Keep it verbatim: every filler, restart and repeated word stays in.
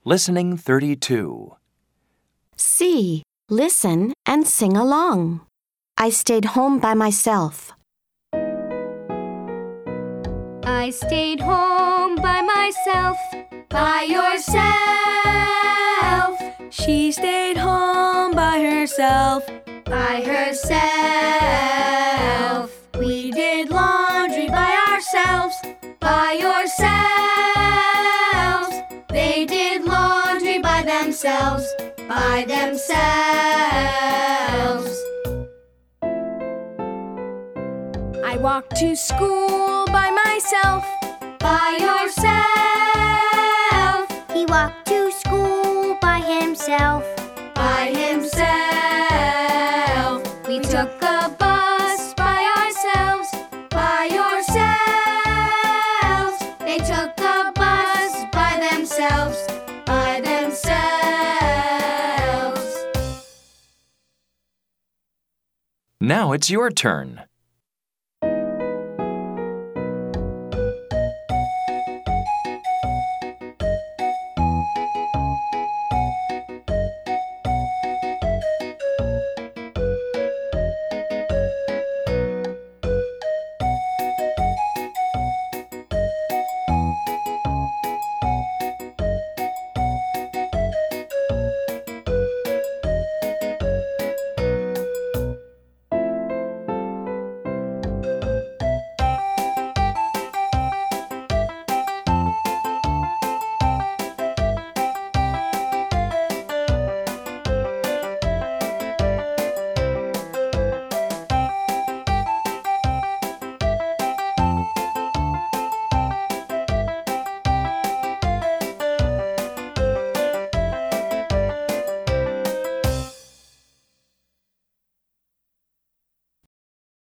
Listening thirty-two. C. Listen and sing along. I stayed home by myself. I stayed home by myself. By yourself. She stayed home by herself. By herself. We did laundry by ourselves. By yourselves. They did laundry by themselves. By themselves. I walked to school by myself. By yourself. He walked to school by himself. By himself. We took a bus by ourselves. By yourselves. They took a bus by themselves. By themselves. Now it's your turn.